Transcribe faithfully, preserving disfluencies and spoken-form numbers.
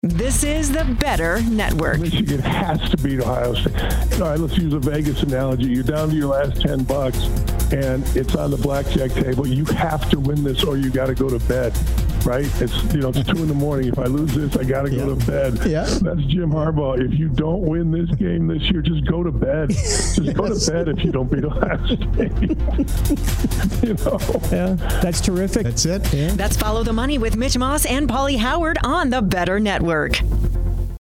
This is the Better Network. Michigan has to beat Ohio State. All right, let's use a Vegas analogy. You're down to your last ten bucks, and it's on the blackjack table. You have to win this, or you got to go to bed. Right? It's you know it's two in the morning. If I lose this, I got to yeah. go to bed. Yeah. That's Jim Harbaugh. If you don't win this game this year, just go to bed. Just yes. go to bed if you don't beat Ohio State. you know. Yeah, that's terrific. That's it. Yeah. That's Follow the Money with Mitch Moss and Paulie Howard on the Better Network.